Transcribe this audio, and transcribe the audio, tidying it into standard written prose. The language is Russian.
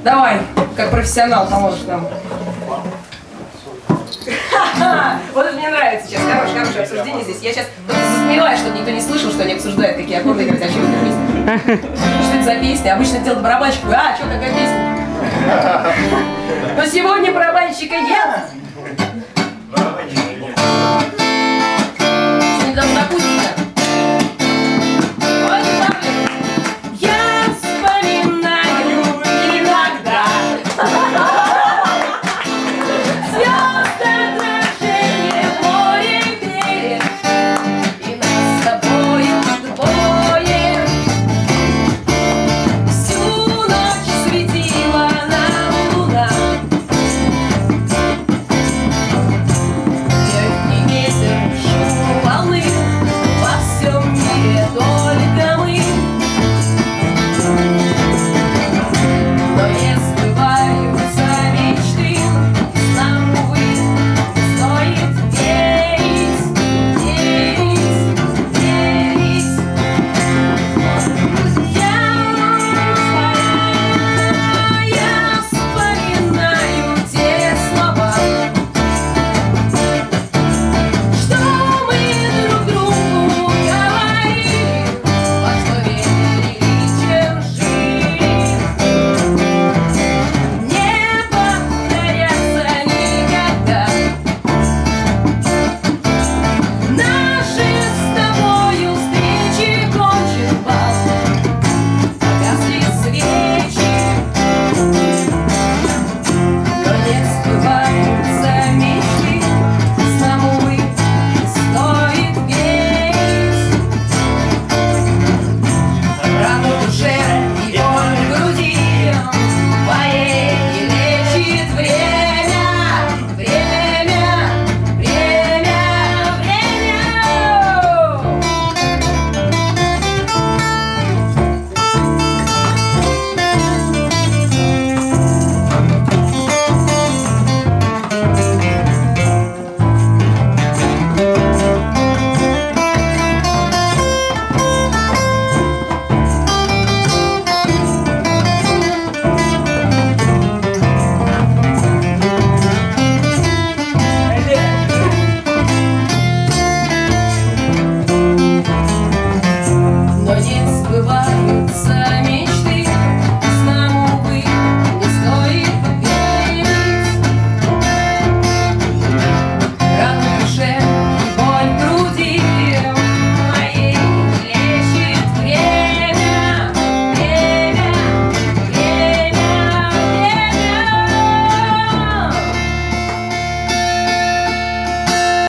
Давай, как профессионал, поможешь нам. Вот это мне нравится сейчас. Хорошее обсуждение здесь. Я сейчас засмеялась, чтобы никто не слышал, что они обсуждают, какие аккорды играть. А что это песня? Что это за песня? Обычно делают барабанщик. А, что, какая песня? Но сегодня барабанщика нет. Сегодня даже на